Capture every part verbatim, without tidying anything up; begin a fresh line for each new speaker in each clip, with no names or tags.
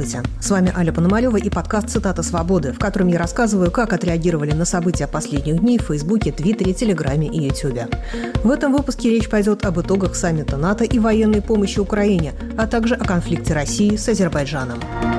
Здравствуйте, с вами Аля Пономарёва и подкаст «Цитата свободы», в котором я рассказываю, как отреагировали на события последних дней в Фейсбуке, Твиттере, Телеграме и Ютубе. В этом выпуске речь пойдет об итогах саммита НАТО и военной помощи Украине, а также о конфликте России с Азербайджаном.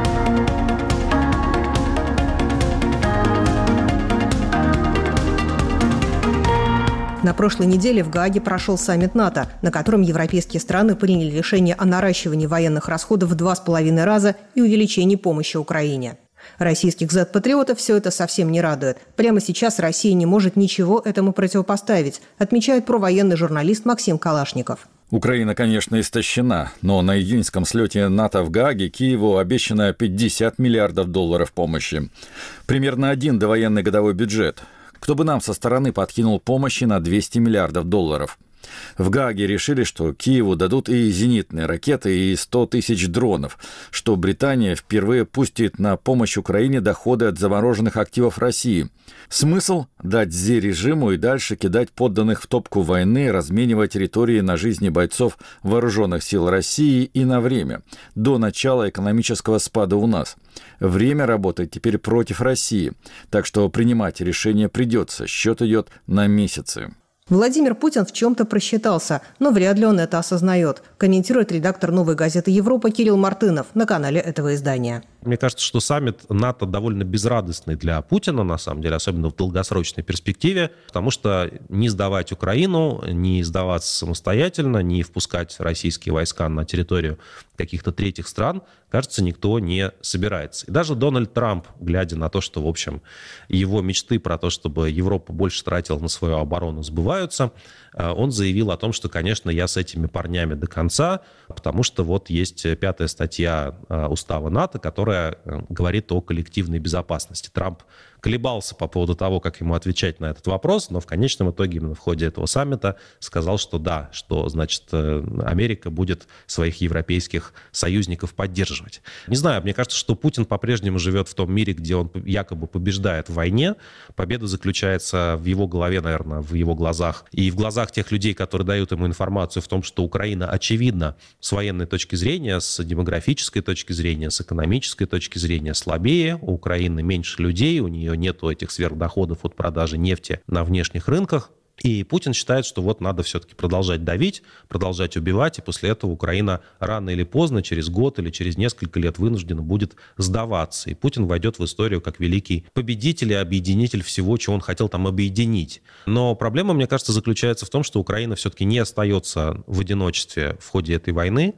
На прошлой неделе в Гааге прошел саммит НАТО, на котором европейские страны приняли решение о наращивании военных расходов в два с половиной раза и увеличении помощи Украине. Российских зет-патриотов все это совсем не радует. Прямо сейчас Россия не может ничего этому противопоставить, отмечает провоенный журналист Максим Калашников.
Украина, конечно, истощена, но на июньском слете НАТО в Гааге Киеву обещано пятьдесят миллиардов долларов помощи. Примерно один довоенный годовой бюджет. Кто бы нам со стороны подкинул помощи на двести миллиардов долларов? В Гааге решили, что Киеву дадут и зенитные ракеты, и сто тысяч дронов, что Британия впервые пустит на помощь Украине доходы от замороженных активов России. Смысл – дать зе-режиму и дальше кидать подданных в топку войны, разменивать территории на жизни бойцов вооруженных сил России и на время, до начала экономического спада у нас. Время работает теперь против России, так что принимать решение придется, счет идет на месяцы.
Владимир Путин в чем-то просчитался, но вряд ли он это осознает, комментирует редактор «Новой газеты Европа» Кирилл Мартынов на канале этого издания.
Мне кажется, что саммит НАТО довольно безрадостный для Путина, на самом деле, особенно в долгосрочной перспективе, потому что не сдавать Украину, не сдаваться самостоятельно, не впускать российские войска на территорию каких-то третьих стран, кажется, никто не собирается. И даже Дональд Трамп, глядя на то, что, в общем, его мечты про то, чтобы Европа больше тратила на свою оборону, сбываются, он заявил о том, что, конечно, я с этими парнями до конца, потому что вот есть пятая статья Устава НАТО, которая говорит о коллективной безопасности. Трамп колебался по поводу того, как ему отвечать на этот вопрос, но в конечном итоге именно в ходе этого саммита сказал, что да, что, значит, Америка будет своих европейских союзников поддерживать. Не знаю, мне кажется, что Путин по-прежнему живет в том мире, где он якобы побеждает в войне. Победа заключается в его голове, наверное, в его глазах и в глазах тех людей, которые дают ему информацию в том, что Украина, очевидно, с военной точки зрения, с демографической точки зрения, с экономической точки зрения слабее, у Украины меньше людей, у нее нету этих сверхдоходов от продажи нефти на внешних рынках. И Путин считает, что вот надо все-таки продолжать давить, продолжать убивать, и после этого Украина рано или поздно, через год или через несколько лет вынуждена будет сдаваться. И Путин войдет в историю как великий победитель и объединитель всего, чего он хотел там объединить. Но проблема, мне кажется, заключается в том, что Украина все-таки не остается в одиночестве в ходе этой войны,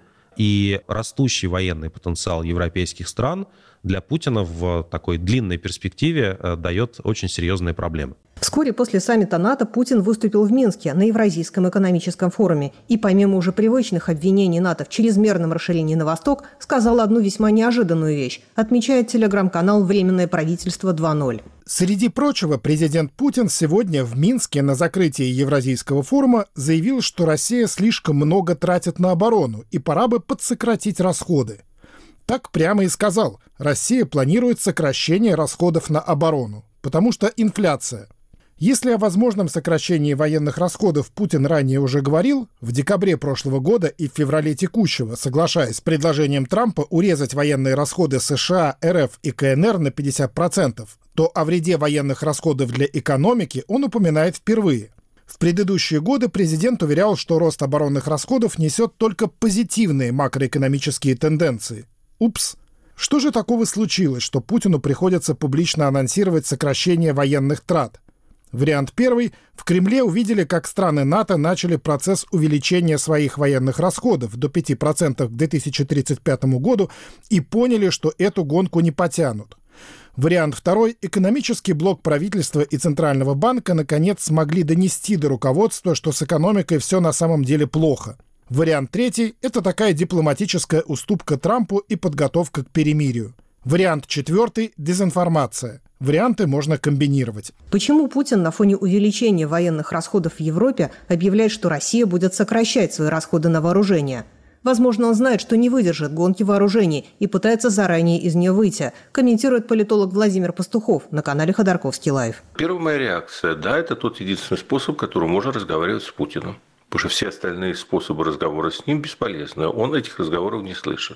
и растущий военный потенциал европейских стран для Путина в такой длинной перспективе дает очень серьезные проблемы.
Вскоре после саммита НАТО Путин выступил в Минске на Евразийском экономическом форуме и помимо уже привычных обвинений НАТО в чрезмерном расширении на восток, сказал одну весьма неожиданную вещь, отмечает телеграм-канал «Временное правительство два ноль».
Среди прочего, президент Путин сегодня в Минске на закрытии Евразийского форума заявил, что Россия слишком много тратит на оборону и пора бы подсократить расходы. Так прямо и сказал, Россия планирует сокращение расходов на оборону, потому что инфляция. Если о возможном сокращении военных расходов Путин ранее уже говорил, в декабре прошлого года и в феврале текущего, соглашаясь с предложением Трампа урезать военные расходы США, эр эф и ка эн эр на пятьдесят процентов, то о вреде военных расходов для экономики он упоминает впервые. В предыдущие годы президент уверял, что рост оборонных расходов несет только позитивные макроэкономические тенденции. Упс! Что же такого случилось, что Путину приходится публично анонсировать сокращение военных трат? Вариант первый. В Кремле увидели, как страны НАТО начали процесс увеличения своих военных расходов до пяти процентов к две тысячи тридцать пятому году и поняли, что эту гонку не потянут. Вариант второй. Экономический блок правительства и Центрального банка наконец смогли донести до руководства, что с экономикой все на самом деле плохо. Вариант третий – это такая дипломатическая уступка Трампу и подготовка к перемирию. Вариант четвертый – дезинформация. Варианты можно комбинировать.
Почему Путин на фоне увеличения военных расходов в Европе объявляет, что Россия будет сокращать свои расходы на вооружение? Возможно, он знает, что не выдержит гонки вооружений и пытается заранее из нее выйти, комментирует политолог Владимир Пастухов на канале Ходорковский Лайв.
Первая моя реакция – да, это тот единственный способ, которым можно разговаривать с Путиным. Потому что все остальные способы разговора с ним бесполезны. Он этих разговоров не слышит.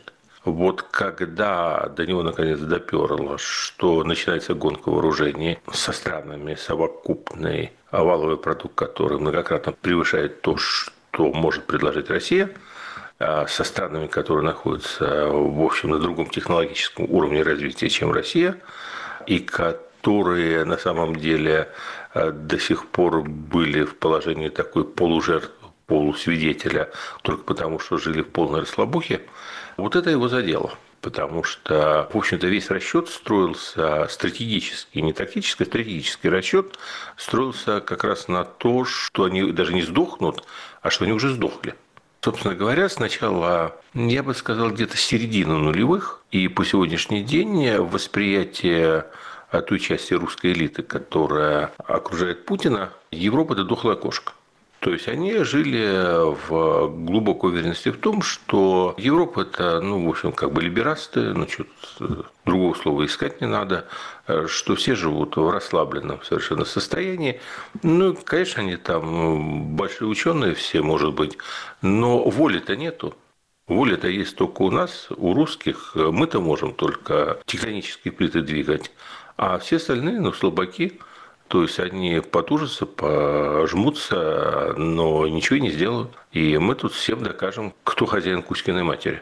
Вот когда до него наконец доперло, что начинается гонка вооружений со странами, совокупный валовый продукт, который многократно превышает то, что может предложить Россия, со странами, которые находятся, в общем, на другом технологическом уровне развития, чем Россия, и которые на самом деле до сих пор были в положении такой полужертвы, полусвидетеля, только потому, что жили в полной расслабухе, вот это его задело. Потому что, в общем-то, весь расчет строился стратегически, не тактический, а стратегический расчет строился как раз на то, что они даже не сдохнут, а что они уже сдохли. Собственно говоря, сначала, я бы сказал, где-то середина нулевых, и по сегодняшний день восприятие той части русской элиты, которая окружает Путина, Европа – это дохлая кошка. То есть они жили в глубокой уверенности в том, что Европа – это, ну, в общем, как бы либерасты, ну, что-то другого слова искать не надо, что все живут в расслабленном совершенно состоянии. Ну, конечно, они там большие ученые все, может быть, но воли-то нету. Воля-то есть только у нас, у русских. Мы-то можем только тектонические плиты двигать, а все остальные, ну, слабаки. То есть они потужатся, пожмутся, но ничего не сделают. И мы тут всем докажем, кто хозяин Кузькиной матери.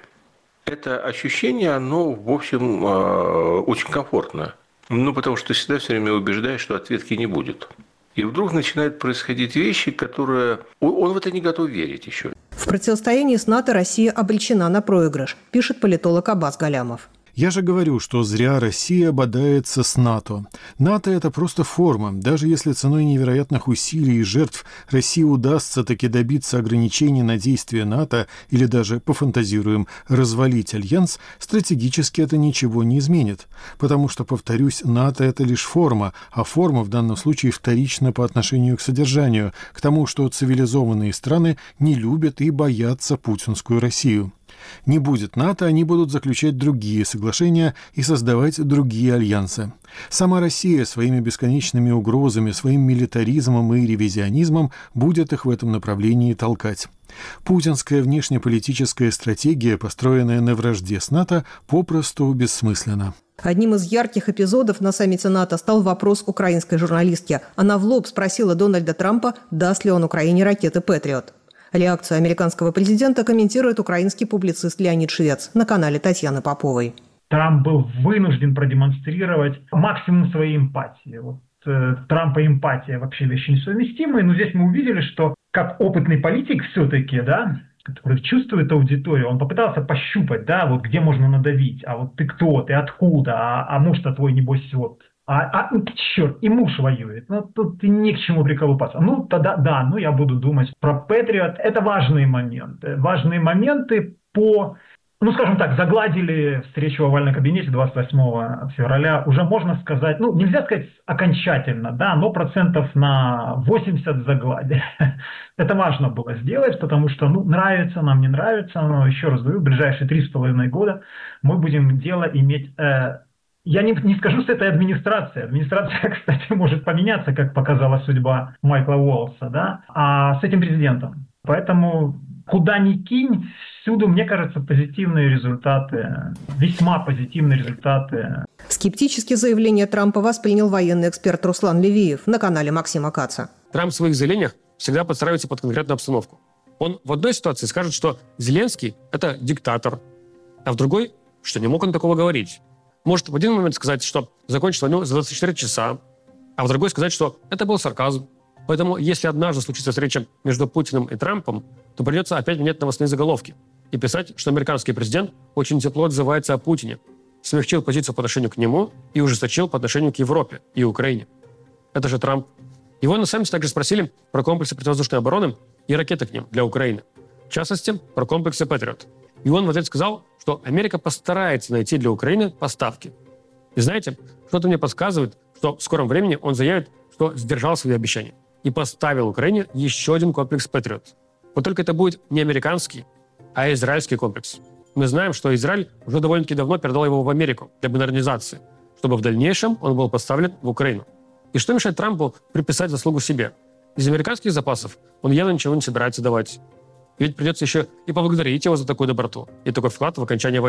Это ощущение, оно, в общем, очень комфортное. Ну, потому что ты всегда все время убеждаешь, что ответки не будет. И вдруг начинают происходить вещи, которые... Он в это не готов верить еще.
В противостоянии с НАТО Россия обречена на проигрыш, пишет политолог Аббас Галямов.
Я же говорю, что зря Россия бодается с НАТО. НАТО – это просто форма. Даже если ценой невероятных усилий и жертв России удастся таки добиться ограничений на действия НАТО или даже, пофантазируем, развалить альянс, стратегически это ничего не изменит. Потому что, повторюсь, НАТО – это лишь форма, а форма в данном случае вторична по отношению к содержанию, к тому, что цивилизованные страны не любят и боятся путинскую Россию. Не будет НАТО, они будут заключать другие соглашения и создавать другие альянсы. Сама Россия своими бесконечными угрозами, своим милитаризмом и ревизионизмом будет их в этом направлении толкать. Путинская внешнеполитическая стратегия, построенная на вражде с НАТО, попросту бессмысленна.
Одним из ярких эпизодов на саммите НАТО стал вопрос украинской журналистки. Она в лоб спросила Дональда Трампа, даст ли он Украине ракеты «Патриот». Реакцию американского президента комментирует украинский публицист Леонид Швец на канале Татьяны Поповой.
Трамп был вынужден продемонстрировать максимум своей эмпатии. Вот, э, Трампа эмпатия вообще вещи несовместимые, но здесь мы увидели, что как опытный политик все-таки, да, который чувствует аудиторию, он попытался пощупать, да, вот где можно надавить, а вот ты кто, ты откуда, а, а муж-то твой, небось, вот. А, а черт, и муж воюет. Ну, тут ни к чему приколупаться. Ну, тогда, да, ну, я буду думать про Патриот. Это важные моменты. Важные моменты по, ну, скажем так, загладили встречу в овальном кабинете двадцать восьмого февраля. Уже можно сказать, ну, нельзя сказать окончательно, да, но процентов на восемьдесят загладили. Это важно было сделать, потому что, ну, нравится нам, не нравится, но, еще раз говорю, в ближайшие три с половиной года мы будем дело иметь... Э, Я не, не скажу, что это администрация. Администрация, кстати, может поменяться, как показала судьба Майкла Уоллса, да, а с этим президентом. Поэтому куда ни кинь, всюду, мне кажется, позитивные результаты, весьма позитивные результаты.
Скептически заявление Трампа воспринял военный эксперт Руслан Левиев на канале Максима Каца.
Трамп в своих заявлениях всегда подстраивается под конкретную обстановку. Он в одной ситуации скажет, что Зеленский – это диктатор, а в другой, что не мог он такого говорить. Может в один момент сказать, что закончить войну за двадцать четыре часа, а в другой сказать, что это был сарказм. Поэтому, если однажды случится встреча между Путиным и Трампом, то придется опять менять новостные заголовки и писать, что американский президент очень тепло отзывается о Путине, смягчил позицию по отношению к нему и ужесточил по отношению к Европе и Украине. Это же Трамп. Его на саммите также спросили про комплексы противовоздушной обороны и ракеты к ним для Украины. В частности, про комплексы «Патриот». И он в ответ сказал, что Америка постарается найти для Украины поставки. И знаете, что-то мне подсказывает, что в скором времени он заявит, что сдержал свои обещания и поставил Украине еще один комплекс «Патриот». Вот только это будет не американский, а израильский комплекс. Мы знаем, что Израиль уже довольно-таки давно передал его в Америку для модернизации, чтобы в дальнейшем он был поставлен в Украину. И что мешает Трампу приписать заслугу себе? Из американских запасов он явно ничего не собирается давать. Ведь придется еще и поблагодарить его за такую доброту и такой вклад в окончание войны.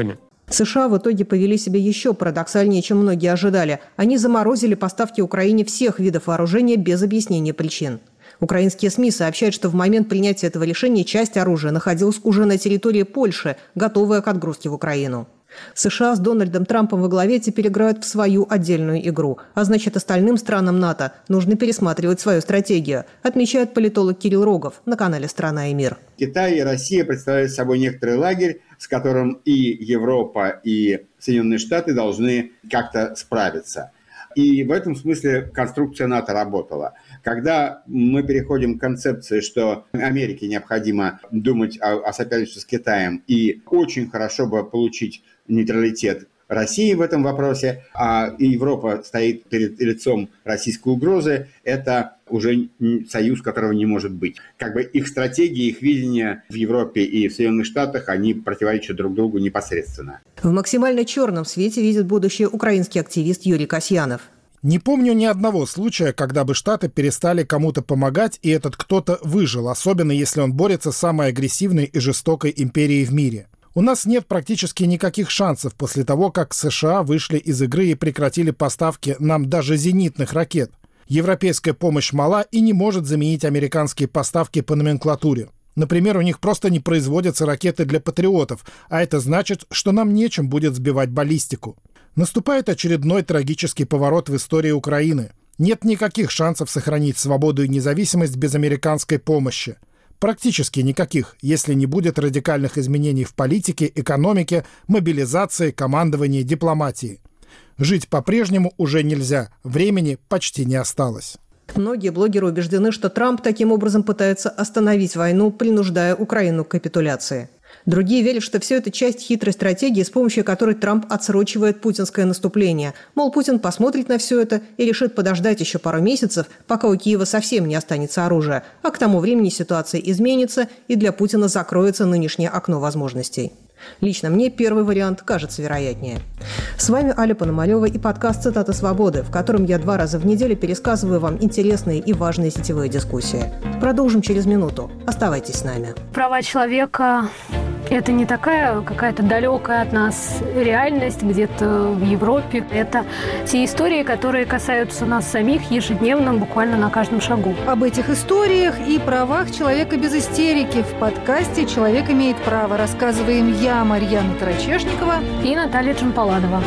США в итоге повели себя еще парадоксальнее, чем многие ожидали. Они заморозили поставки Украине всех видов вооружения без объяснения причин. Украинские СМИ сообщают, что в момент принятия этого решения часть оружия находилась уже на территории Польши, готовая к отгрузке в Украину. США с Дональдом Трампом во главе теперь играют в свою отдельную игру, а значит, остальным странам НАТО нужно пересматривать свою стратегию, отмечает политолог Кирилл Рогов на канале «Страна и мир».
Китай и Россия представляют собой некоторый лагерь, с которым и Европа, и Соединенные Штаты должны как-то справиться. И в этом смысле конструкция НАТО работала. Когда мы переходим к концепции, что Америке необходимо думать о, о соперничестве с Китаем, и очень хорошо бы получить нейтралитет России в этом вопросе, а Европа стоит перед лицом российской угрозы, это уже союз, которого не может быть. Как бы их стратегии, их видение в Европе и в Соединенных Штатах, они противоречат друг другу непосредственно.
В максимально черном свете видит будущее украинский активист Юрий Касьянов.
Не помню ни одного случая, когда бы Штаты перестали кому-то помогать, и этот кто-то выжил, особенно если он борется с самой агрессивной и жестокой империей в мире. У нас нет практически никаких шансов после того, как США вышли из игры и прекратили поставки нам даже зенитных ракет. Европейская помощь мала и не может заменить американские поставки по номенклатуре. Например, у них просто не производятся ракеты для патриотов, а это значит, что нам нечем будет сбивать баллистику. Наступает очередной трагический поворот в истории Украины. Нет никаких шансов сохранить свободу и независимость без американской помощи. Практически никаких, если не будет радикальных изменений в политике, экономике, мобилизации, командовании, дипломатии. Жить по-прежнему уже нельзя, времени почти не осталось.
Многие блогеры убеждены, что Трамп таким образом пытается остановить войну, принуждая Украину к капитуляции. Другие верят, что все это часть хитрой стратегии, с помощью которой Трамп отсрочивает путинское наступление. Мол, Путин посмотрит на все это и решит подождать еще пару месяцев, пока у Киева совсем не останется оружия, а к тому времени ситуация изменится и для Путина закроется нынешнее окно возможностей. Лично мне первый вариант кажется вероятнее. С вами Аля Пономарева и подкаст «Цитаты свободы», в котором я два раза в неделю пересказываю вам интересные и важные сетевые дискуссии. Продолжим через минуту. Оставайтесь с нами.
Права человека – это не такая какая-то далекая от нас реальность где-то в Европе. Это те истории, которые касаются нас самих ежедневно, буквально на каждом шагу.
Об этих историях и правах человека без истерики в подкасте «Человек имеет право» рассказываем я, Марьяна Тарачешникова
и Наталья Джампаладова.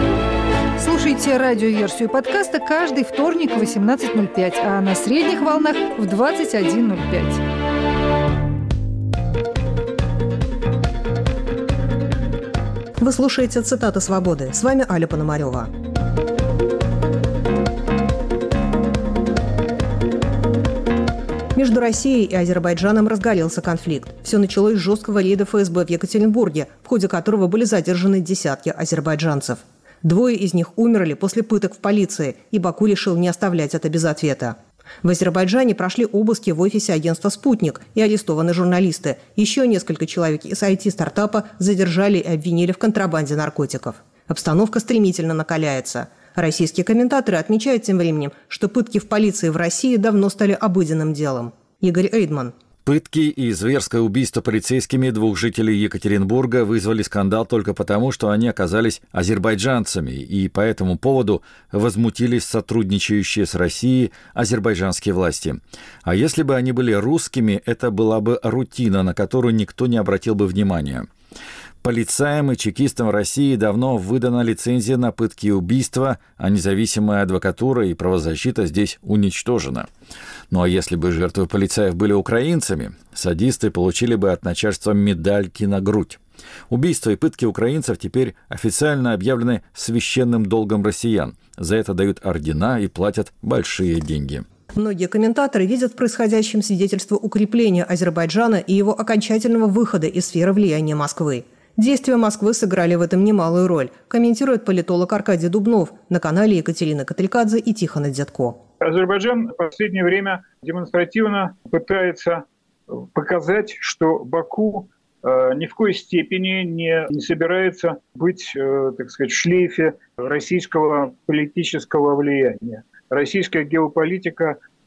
Слушайте радиоверсию подкаста каждый вторник в восемнадцать ноль пять, а на средних волнах в двадцать один ноль пять.
Вы слушаете «Цитаты свободы». С вами Аля Пономарева. Между Россией и Азербайджаном разгорелся конфликт. Все началось с жесткого рейда эф эс бэ в Екатеринбурге, в ходе которого были задержаны десятки азербайджанцев. Двое из них умерли после пыток в полиции, и Баку решил не оставлять это без ответа. В Азербайджане прошли обыски в офисе агентства «Спутник» и арестованы журналисты. Еще несколько человек из ай ти-стартапа задержали и обвинили в контрабанде наркотиков. Обстановка стремительно накаляется. Российские комментаторы отмечают тем временем, что пытки в полиции в России давно стали обыденным делом. Игорь Эйдман.
Пытки и зверское убийство полицейскими двух жителей Екатеринбурга вызвали скандал только потому, что они оказались азербайджанцами, и по этому поводу возмутились сотрудничающие с Россией азербайджанские власти. А если бы они были русскими, это была бы рутина, на которую никто не обратил бы внимания. Полицаям и чекистам России давно выдана лицензия на пытки и убийства, а независимая адвокатура и правозащита здесь уничтожена. Ну а если бы жертвы полицаев были украинцами, садисты получили бы от начальства медальки на грудь. Убийства и пытки украинцев теперь официально объявлены священным долгом россиян. За это дают ордена и платят большие деньги.
Многие комментаторы видят в происходящем свидетельство укрепления Азербайджана и его окончательного выхода из сферы влияния Москвы. Действия Москвы сыграли в этом немалую роль, комментирует политолог Аркадий Дубнов на канале Екатерины Катрикадзе и Тихона Дядко.
Азербайджан в последнее время демонстративно пытается показать, что Баку э, ни в коей степени не, не собирается быть, э, так сказать, в шлейфе российского политического влияния. Российская геополитика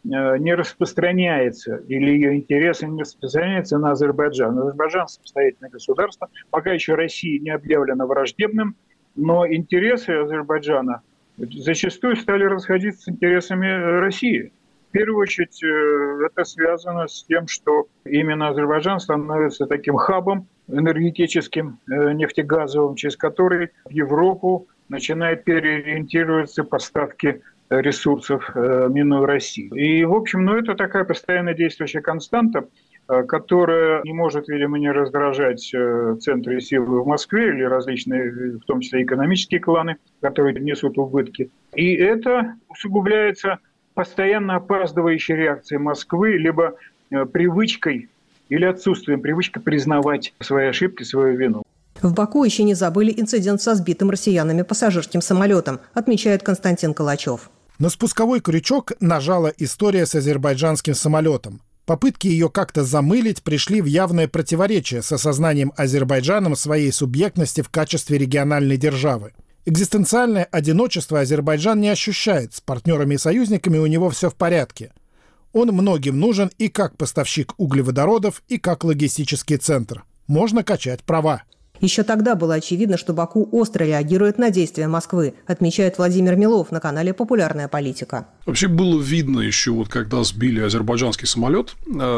не распространяется, или ее интересы не распространяются на Азербайджан. Азербайджан самостоятельное государство, пока еще Россия не объявлена враждебным, но интересы Азербайджана зачастую стали расходиться с интересами России. В первую очередь это связано с тем, что именно Азербайджан становится таким хабом энергетическим, нефтегазовым, через который в Европу начинает переориентироваться поставки ресурсов, минуя Россию. И, в общем, ну, это такая постоянно действующая константа, которая не может, видимо, не раздражать центры силы в Москве или различные, в том числе экономические кланы, которые несут убытки. И это усугубляется постоянно опаздывающей реакцией Москвы, либо привычкой или отсутствием привычки признавать свои ошибки, свою вину.
В Баку еще не забыли инцидент со сбитым россиянами пассажирским самолетом, отмечает Константин Калачев.
На спусковой крючок нажала история с азербайджанским самолетом. Попытки ее как-то замылить пришли в явное противоречие с осознанием Азербайджаном своей субъектности в качестве региональной державы. Экзистенциальное одиночество Азербайджан не ощущает, с партнерами и союзниками у него все в порядке. Он многим нужен и как поставщик углеводородов, и как логистический центр. Можно качать права.
Еще тогда было очевидно, что Баку остро реагирует на действия Москвы, отмечает Владимир Милов на канале «Популярная политика».
Вообще было видно еще, вот когда сбили азербайджанский самолет,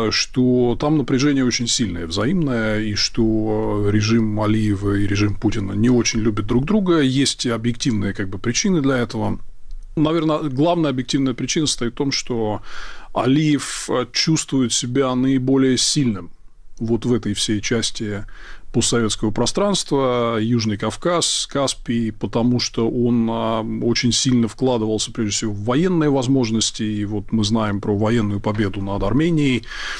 что там напряжение очень сильное, взаимное, и что режим Алиева и режим Путина не очень любят друг друга. Есть объективные как бы причины для этого. Наверное, главная объективная причина состоит в том, что Алиев чувствует себя наиболее сильным вот в этой всей части постсоветского пространства, Южный Кавказ, Каспий, потому что он очень сильно вкладывался, прежде всего, в военные возможности, и вот мы знаем про военную победу над Арменией.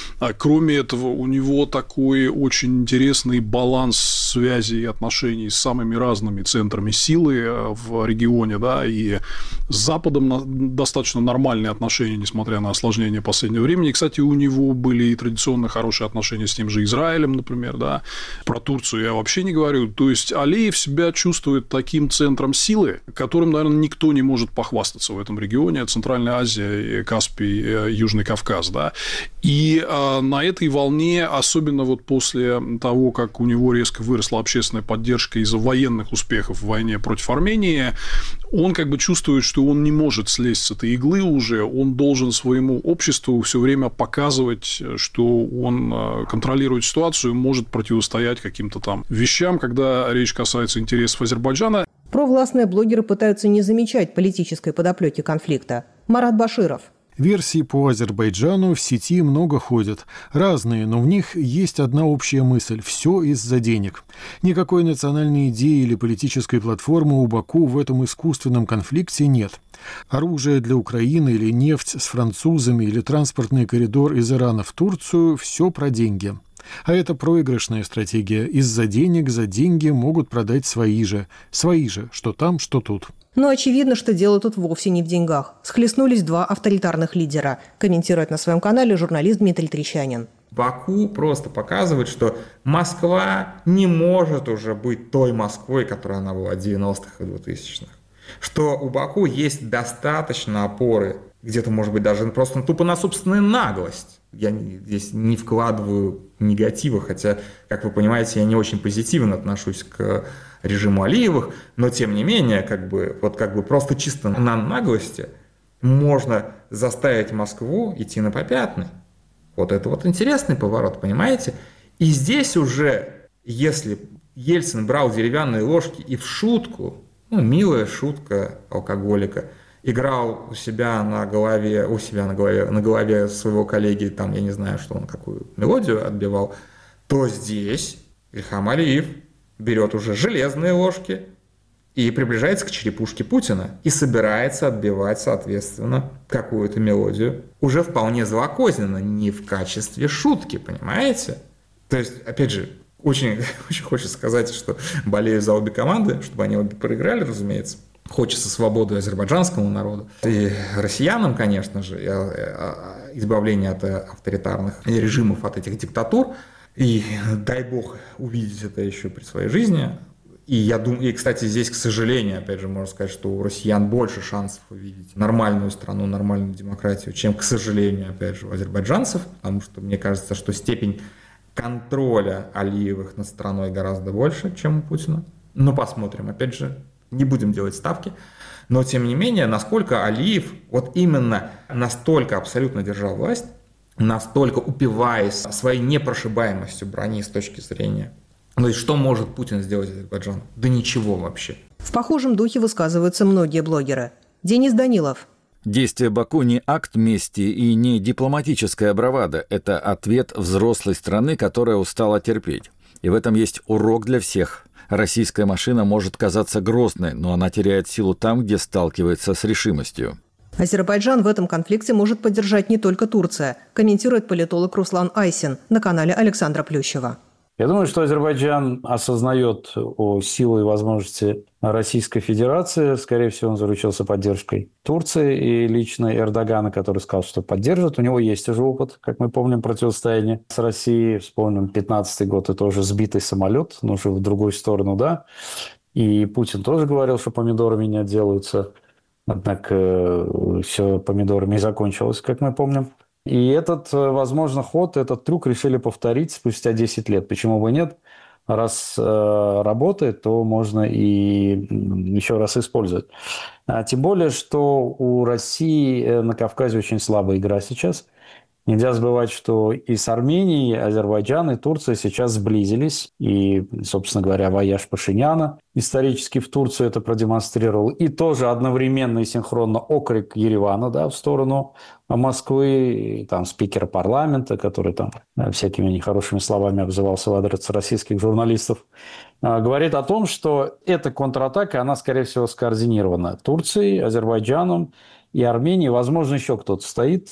Кроме этого, у него такой очень интересный баланс связей и отношений с самыми разными центрами силы в регионе, да, и с Западом достаточно нормальные отношения, несмотря на осложнения последнего времени. И, кстати, у него были и традиционно хорошие отношения с тем же Израилем, например, да, про Турцию я вообще не говорю. То есть Алиев себя чувствует таким центром силы, которым, наверное, никто не может похвастаться в этом регионе. Центральная Азия, Каспий, Южный Кавказ. Да? И а, на этой волне, особенно вот после того, как у него резко выросла общественная поддержка из-за военных успехов в войне против Армении, он как бы чувствует, что он не может слезть с этой иглы уже, он должен своему обществу все время показывать, что он контролирует ситуацию, может противостоять каким-то там вещам, когда речь касается интересов Азербайджана.
Провластные блогеры пытаются не замечать политической подоплеки конфликта. Марат Баширов.
Версий по Азербайджану в сети много ходят. Разные, но в них есть одна общая мысль – все из-за денег. Никакой национальной идеи или политической платформы у Баку в этом искусственном конфликте нет. Оружие для Украины или нефть с французами или транспортный коридор из Ирана в Турцию – все про деньги. А это проигрышная стратегия. Из-за денег за деньги могут продать свои же. Свои же, что там, что тут.
Но очевидно, что дело тут вовсе не в деньгах. Схлестнулись два авторитарных лидера, комментирует на своем канале журналист Дмитрий Трещанин.
Баку просто показывает, что Москва не может уже быть той Москвой, которой она была в девяностых и двухтысячных. Что у Баку есть достаточно опоры, где-то, может быть, даже просто тупо на собственную наглость. Я здесь не вкладываю негатива, хотя, как вы понимаете, я не очень позитивно отношусь к режиму Алиевых, но, тем не менее, как бы, вот как бы просто чисто на наглости можно заставить Москву идти на попятный. Вот это вот интересный поворот, понимаете? И здесь уже, если Ельцин брал деревянные ложки и в шутку, ну, милая шутка алкоголика, играл у себя на голове, у себя на голове, на голове своего коллеги, там, я не знаю, что он, какую мелодию отбивал, то здесь Ильхам Алиев берет уже железные ложки и приближается к черепушке Путина и собирается отбивать, соответственно, какую-то мелодию. Уже вполне злокозненно, не в качестве шутки, понимаете? То есть, опять же, очень, очень хочется сказать, что болею за обе команды, чтобы они обе проиграли, разумеется. Хочется свободы азербайджанскому народу и россиянам, конечно же, избавления от авторитарных режимов, от этих диктатур. И дай бог увидеть это еще при своей жизни. И я думаю, и, кстати, здесь, к сожалению, опять же, можно сказать, что у россиян больше шансов увидеть нормальную страну, нормальную демократию, чем, к сожалению, опять же, у азербайджанцев, потому что мне кажется, что степень контроля Алиевых над страной гораздо больше, чем у Путина. Но посмотрим, опять же, не будем делать ставки. Но, тем не менее, насколько Алиев вот именно настолько абсолютно держал власть, настолько упиваясь своей непрошибаемостью брони с точки зрения... То есть, что может Путин сделать Азербайджану? Да ничего вообще.
В похожем духе высказываются многие блогеры. Денис Данилов.
Действие Баку не акт мести и не дипломатическая бравада. Это ответ взрослой страны, которая устала терпеть. И в этом есть урок для всех. Российская машина может казаться грозной, но она теряет силу там, где сталкивается с решимостью.
Азербайджан в этом конфликте может поддержать не только Турция, комментирует политолог Руслан Айсин на канале Александра Плющева.
Я думаю, что Азербайджан осознает о силе и возможности Российской Федерации. Скорее всего, он заручился поддержкой Турции и лично Эрдогана, который сказал, что поддержит. У него есть уже опыт, как мы помним, противостояния с Россией. Вспомним пятнадцатый год, это уже сбитый самолет, но уже в другую сторону, да. И Путин тоже говорил, что помидорами не отделаются. Однако все помидорами и закончилось, как мы помним. И этот, возможно, ход, этот трюк решили повторить спустя десять лет. Почему бы нет? Раз э, работает, то можно и еще раз использовать. А тем более, что у России на Кавказе очень слабая игра сейчас. Нельзя забывать, что и с Арменией, и Азербайджан, и Турция сейчас сблизились. И, собственно говоря, вояж Пашиняна исторически в Турцию это продемонстрировал. И тоже одновременно и синхронно окрик Еревана, да, в сторону Москвы. И там спикера парламента, который там всякими нехорошими словами обзывался в адрес российских журналистов, говорит о том, что эта контратака, она, скорее всего, скоординирована Турцией, Азербайджаном и Арменией. Возможно, еще кто-то стоит.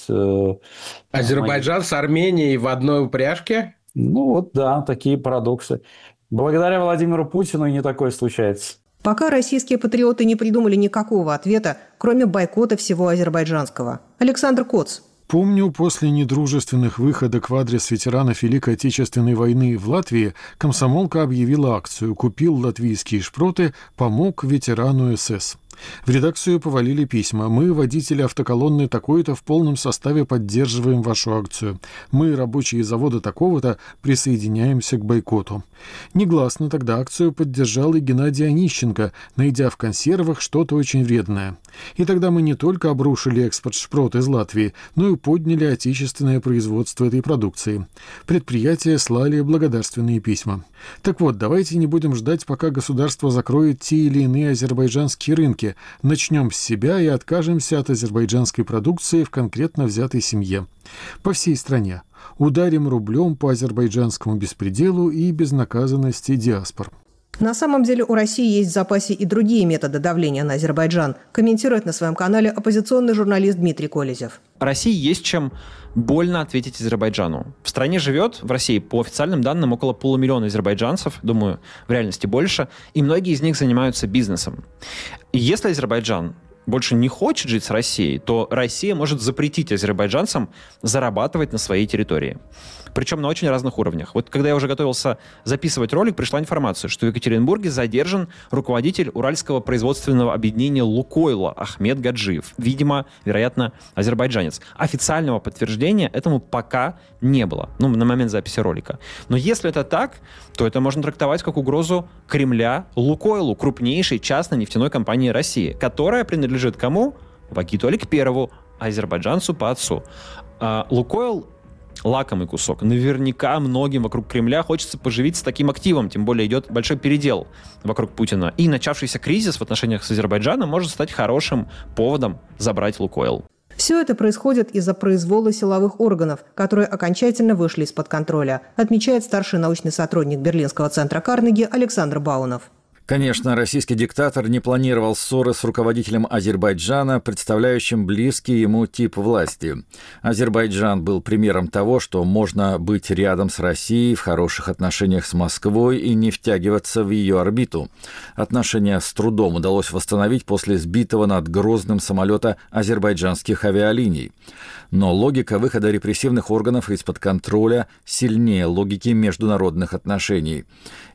Азербайджан с Арменией в одной упряжке?
Ну вот, да, такие парадоксы. Благодаря Владимиру Путину и не такое случается.
Пока российские патриоты не придумали никакого ответа, кроме бойкота всего азербайджанского. Александр Коц.
Помню, после недружественных выходок в адрес ветеранов Великой Отечественной войны в Латвии комсомолка объявила акцию «Купил латвийские шпроты, помог ветерану СС». В редакцию повалили письма. Мы, водители автоколонны такой-то, в полном составе поддерживаем вашу акцию. Мы, рабочие завода такого-то, присоединяемся к бойкоту. Негласно тогда акцию поддержал и Геннадий Онищенко, найдя в консервах что-то очень вредное. И тогда мы не только обрушили экспорт шпрот из Латвии, но и подняли отечественное производство этой продукции. Предприятия слали благодарственные письма. Так вот, давайте не будем ждать, пока государство закроет те или иные азербайджанские рынки. Начнем с себя и откажемся от азербайджанской продукции в конкретно взятой семье. По всей стране. Ударим рублем по азербайджанскому беспределу и безнаказанности диаспор.
На самом деле у России есть в запасе и другие методы давления на Азербайджан, комментирует на своем канале оппозиционный журналист Дмитрий Колезев.
России есть чем больно ответить Азербайджану. В стране живет, в России, по официальным данным, около полумиллиона азербайджанцев, думаю, в реальности больше, и многие из них занимаются бизнесом. И если Азербайджан больше не хочет жить с Россией, то Россия может запретить азербайджанцам зарабатывать на своей территории. Причем на очень разных уровнях. Вот когда я уже готовился записывать ролик, пришла информация, что в Екатеринбурге задержан руководитель уральского производственного объединения «Лукойла» Ахмед Гаджиев. Видимо, вероятно, азербайджанец. Официального подтверждения этому пока не было, ну, на момент записи ролика. Но если это так, то это можно трактовать как угрозу Кремля «Лукойлу», крупнейшей частной нефтяной компании России, которая принадлежит кому? Вагиту Аликперову, азербайджанцу по отцу. А «Лукойл» лакомый кусок. Наверняка многим вокруг Кремля хочется поживиться таким активом, тем более идет большой передел вокруг Путина. И начавшийся кризис в отношениях с Азербайджаном может стать хорошим поводом забрать «Лукойл».
Все это происходит из-за произвола силовых органов, которые окончательно вышли из-под контроля, отмечает старший научный сотрудник Берлинского центра Карнеги Александр Баунов.
Конечно, российский диктатор не планировал ссоры с руководителем Азербайджана, представляющим близкий ему тип власти. Азербайджан был примером того, что можно быть рядом с Россией в хороших отношениях с Москвой и не втягиваться в ее орбиту. Отношения с трудом удалось восстановить после сбитого над Грозным самолета азербайджанских авиалиний. Но логика выхода репрессивных органов из-под контроля сильнее логики международных отношений.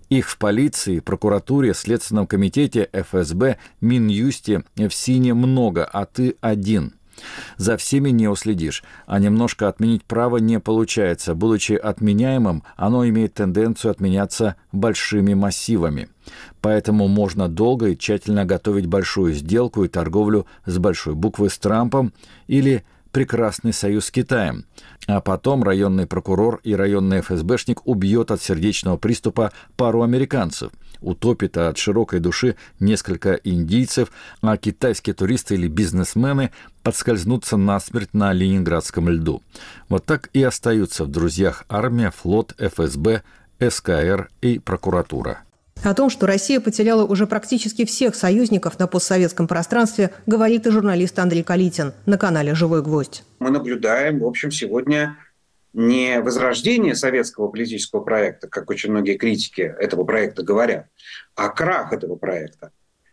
Их в полиции, прокуратуре, Следственном комитете, эф эс бэ, Минюсте, в СИНе много, а ты один. За всеми не уследишь, а немножко отменить право не получается. Будучи отменяемым, оно имеет тенденцию отменяться большими массивами. Поэтому можно долго и тщательно готовить большую сделку и торговлю с большой буквы с Трампом или прекрасный союз с Китаем. А потом районный прокурор и районный эф эс бэшник убьет от сердечного приступа пару американцев, утопит от широкой души несколько индийцев, а китайские туристы или бизнесмены подскользнутся насмерть на ленинградском льду. Вот так и остаются в друзьях армия, флот, эф эс бэ, эс ка эр и прокуратура.
О том, что Россия потеряла уже практически всех союзников на постсоветском пространстве, говорит и журналист Андрей Калитин на канале «Живой гвоздь».
Мы наблюдаем, в общем, сегодня не возрождение советского политического проекта, как очень многие критики этого проекта говорят, а крах этого проекта.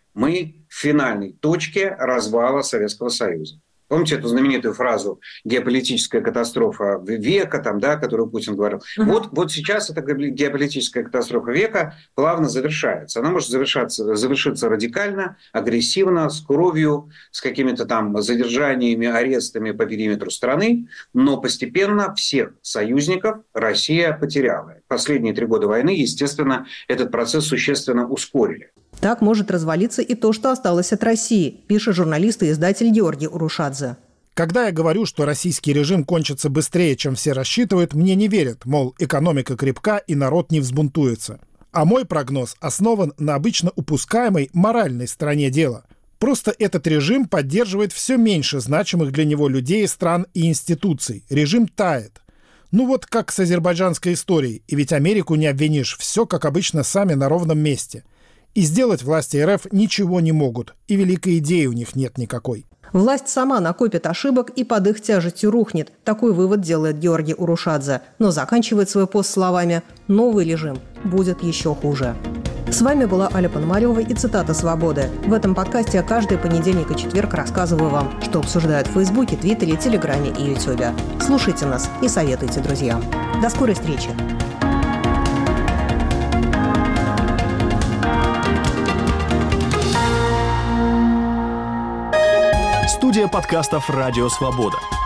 Мы в финальной точке развала Советского Союза. Помните эту знаменитую фразу «геополитическая катастрофа века», там, да, которую Путин говорил? Uh-huh. Вот, вот сейчас эта геополитическая катастрофа века плавно завершается. Она может завершаться, завершиться радикально, агрессивно, с кровью, с какими-то там задержаниями, арестами по периметру страны, но постепенно всех союзников Россия потеряла. Последние три года войны, естественно, этот процесс существенно ускорили.
Так может развалиться и то, что осталось от России, пишет журналист и издатель Георгий Урушадзе.
Когда я говорю, что российский режим кончится быстрее, чем все рассчитывают, мне не верят, мол, экономика крепка и народ не взбунтуется. А мой прогноз основан на обычно упускаемой моральной стороне дела. Просто этот режим поддерживает все меньше значимых для него людей, стран и институций. Режим тает. Ну вот как с азербайджанской историей, и ведь Америку не обвинишь, все как обычно сами на ровном месте. И сделать власти эр эф ничего не могут, и великой идеи у них нет никакой.
Власть сама накопит ошибок и под их тяжестью рухнет. Такой вывод делает Георгий Урушадзе. Но заканчивает свой пост словами «Новый режим будет еще хуже». С вами была Аля Пономарева и цитата «Свободы». В этом подкасте я каждый понедельник и четверг рассказываю вам, что обсуждают в Фейсбуке, Твиттере, Телеграме и Ютубе. Слушайте нас и советуйте друзьям. До скорой встречи!
Студия подкастов «Радио Свобода».